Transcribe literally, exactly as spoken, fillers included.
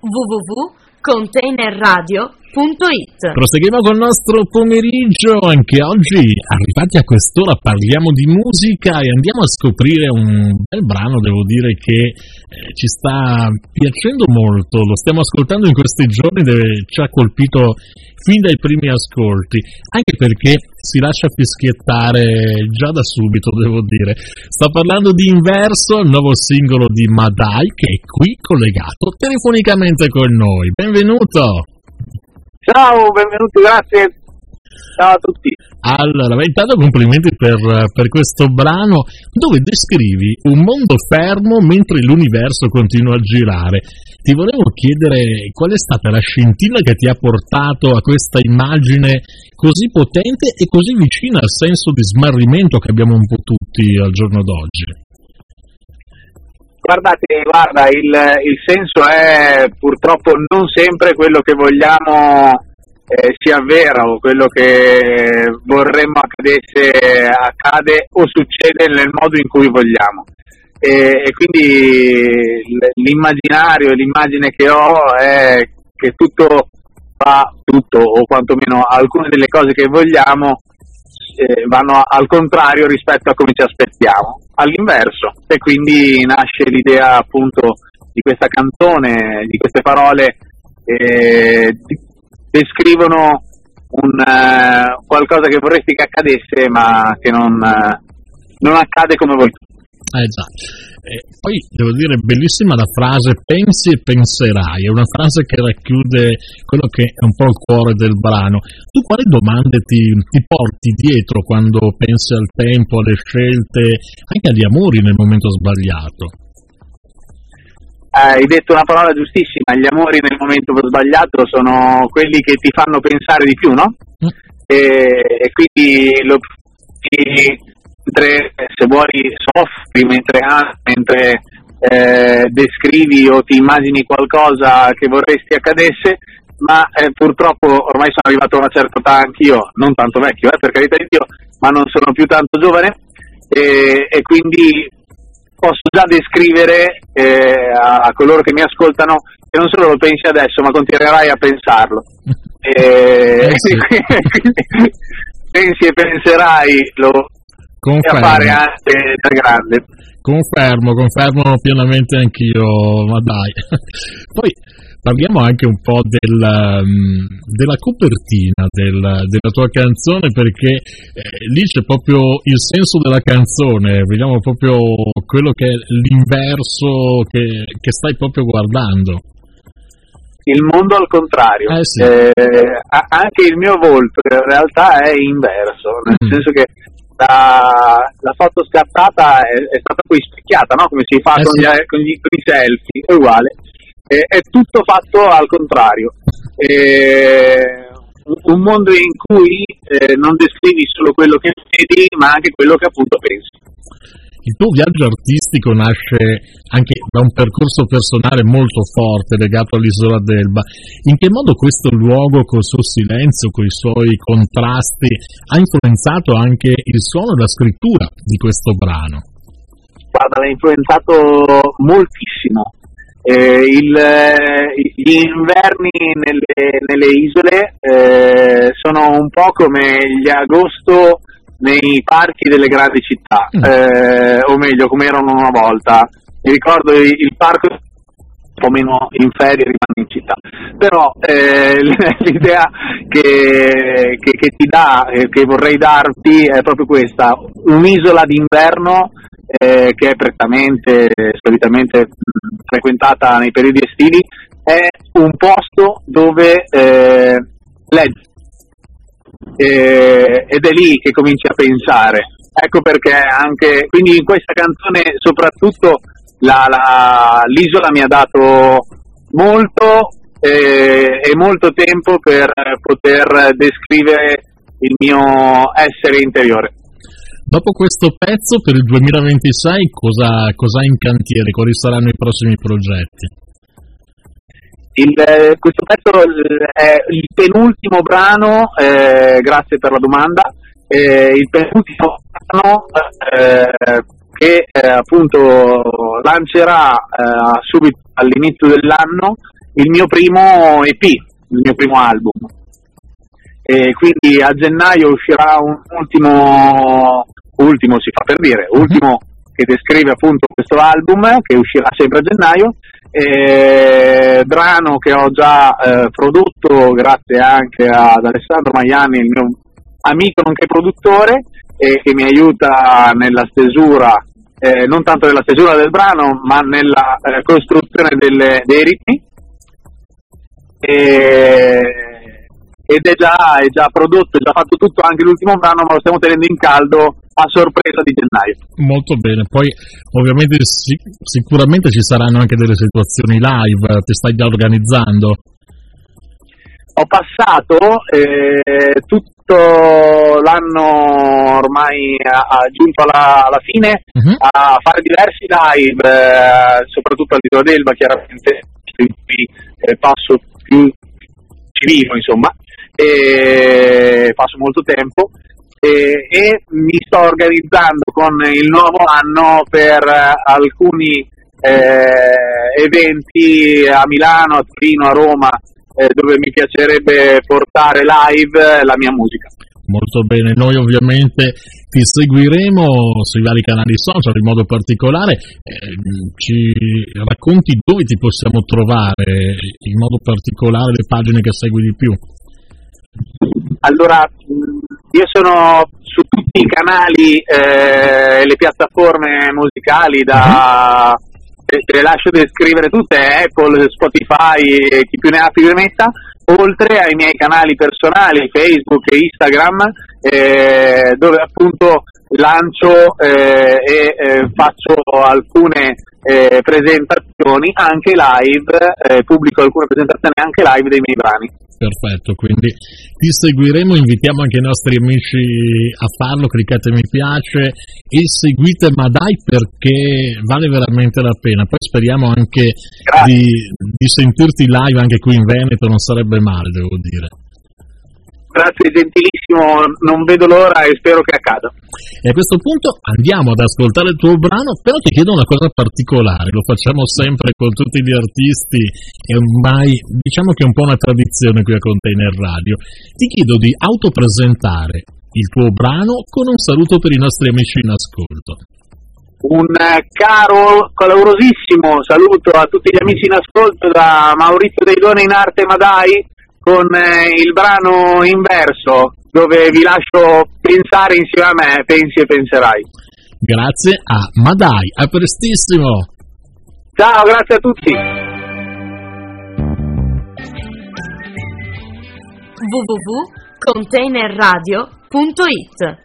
w w w punto container radio punto it. Proseguiamo col nostro pomeriggio. Anche oggi, arrivati a quest'ora, parliamo di musica e andiamo a scoprire un bel brano, devo dire, che eh, ci sta piacendo molto. Lo stiamo ascoltando in questi giorni e ci ha colpito fin dai primi ascolti, anche perché si lascia fischiettare già da subito, devo dire. Sto parlando di Inverso, il nuovo singolo di Madai, che è qui collegato telefonicamente con noi. Benvenuto! Ciao, benvenuti, grazie. Ciao a tutti. Allora, intanto complimenti per, per questo brano dove descrivi un mondo fermo mentre l'universo continua a girare. Ti volevo chiedere qual è stata la scintilla che ti ha portato a questa immagine così potente e così vicina al senso di smarrimento che abbiamo un po' tutti al giorno d'oggi. Guardate, guarda, il, il senso è purtroppo non sempre quello che vogliamo eh, si avvera, o quello che vorremmo accadesse accade o succede nel modo in cui vogliamo. E, e quindi l'immaginario e l'immagine che ho è che tutto va, tutto o quantomeno alcune delle cose che vogliamo eh, vanno al contrario rispetto a come ci aspettiamo, all'inverso, e quindi nasce l'idea appunto di questa canzone, di queste parole eh, descrivono un, uh, qualcosa che vorresti che accadesse ma che non, uh, non accade come vuoi tu. Eh già, e poi devo dire bellissima la frase pensi e penserai, è una frase che racchiude quello che è un po' il cuore del brano. Tu quali domande ti, ti porti dietro quando pensi al tempo, alle scelte, anche agli amori nel momento sbagliato? Eh, hai detto una parola giustissima, gli amori nel momento sbagliato sono quelli che ti fanno pensare di più, no? Mm. E, e quindi lo ti, mentre, se vuoi, soffri, mentre ami, mentre eh, descrivi o ti immagini qualcosa che vorresti accadesse, ma eh, purtroppo ormai sono arrivato a una certa età anch'io, non tanto vecchio, eh, per carità di Dio, ma non sono più tanto giovane, e, e quindi posso già descrivere eh, a coloro che mi ascoltano che non solo lo pensi adesso, ma continuerai a pensarlo. E, eh sì. pensi e penserai, lo Confermo. A fare anche da grande. Confermo, confermo pienamente anch'io, ma dai. Poi parliamo anche un po' del, um, della copertina del, della tua canzone, perché eh, lì c'è proprio il senso della canzone, vediamo proprio quello che è l'inverso che, che stai proprio guardando. Il mondo al contrario. Eh sì. eh, anche il mio volto in realtà è inverso, nel mm. senso che La, la foto scattata è, è stata poi specchiata, no? Come si fa eh con, sì. gli, con, gli, con i selfie, è uguale, è, è tutto fatto al contrario. È un mondo in cui eh, non descrivi solo quello che vedi, ma anche quello che appunto pensi. Il tuo viaggio artistico nasce anche da un percorso personale molto forte legato all'isola d'Elba. In che modo questo luogo, col suo silenzio, con i suoi contrasti, ha influenzato anche il suono e la scrittura di questo brano? Guarda, l'ha influenzato moltissimo. Eh, il, gli inverni nelle, nelle isole eh, sono un po' come gli agosto nei parchi delle grandi città, mm. eh, o meglio come erano una volta. Mi ricordo il, il parco un po' meno in ferie, rimane in città, però eh, l'idea che, che, che ti dà, eh, che vorrei darti è proprio questa: un'isola d'inverno eh, che è prettamente, solitamente frequentata nei periodi estivi, è un posto dove eh, leggi. E, ed è lì che cominci a pensare. Ecco perché anche quindi in questa canzone soprattutto la, la, l'isola mi ha dato molto eh, e molto tempo per poter descrivere il mio essere interiore. Dopo questo pezzo, per il duemilaventisei cosa, cosa hai in cantiere? Quali saranno i prossimi progetti? Il, questo pezzo è il penultimo brano, eh, grazie per la domanda, eh, il penultimo brano eh, che eh, appunto lancerà eh, subito all'inizio dell'anno il mio primo E P, il mio primo album. E quindi a gennaio uscirà un ultimo, ultimo si fa per dire, ultimo che descrive appunto questo album, che uscirà sempre a gennaio, e brano che ho già eh, prodotto grazie anche ad Alessandro Maiani, il mio amico nonché produttore, e che mi aiuta nella stesura, eh, non tanto nella stesura del brano, ma nella eh, costruzione delle, dei ritmi. E, ed è già, è già prodotto, è già fatto tutto, anche l'ultimo brano, ma lo stiamo tenendo in caldo a sorpresa di gennaio. Molto bene, poi ovviamente sic- sicuramente ci saranno anche delle situazioni live, ti stai già organizzando? Ho passato eh, tutto l'anno ormai a, a giunto alla, alla fine uh-huh. a fare diversi live, eh, soprattutto all'Isola d'Elba, chiaramente in cui eh, passo più ci vivo, insomma, e passo molto tempo. E, e mi sto organizzando con il nuovo anno per alcuni eh, eventi a Milano, a Torino, a Roma, eh, dove mi piacerebbe portare live la mia musica. Molto bene, noi ovviamente ti seguiremo sui vari canali social, in modo particolare eh, ci racconti dove ti possiamo trovare, in modo particolare le pagine che segui di più. Allora, io sono su tutti i canali e eh, le piattaforme musicali, da te, te le lascio descrivere tutte, Apple, Spotify, chi più ne ha più ne metta, oltre ai miei canali personali, Facebook e Instagram, eh, dove appunto lancio eh, e eh, faccio alcune eh, presentazioni anche live, eh, pubblico alcune presentazioni anche live dei miei brani. Perfetto, quindi ti seguiremo, invitiamo anche i nostri amici a farlo, cliccate mi piace e seguite Madai perché vale veramente la pena, poi speriamo anche di, di sentirti live anche qui in Veneto, non sarebbe male, devo dire. Grazie, gentilissimo, non vedo l'ora e spero che accada. E a questo punto andiamo ad ascoltare il tuo brano, però ti chiedo una cosa particolare, lo facciamo sempre con tutti gli artisti, è ormai, diciamo che è un po' una tradizione qui a Container Radio. Ti chiedo di autopresentare il tuo brano con un saluto per i nostri amici in ascolto. Un caro, calorosissimo saluto a tutti gli amici in ascolto da Maurizio Dei Doni in arte Madai, con eh, il brano Inverso, dove vi lascio pensare insieme a me, pensi e penserai. Grazie a Madai, a prestissimo. Ciao, grazie a tutti. w w w punto container radio punto it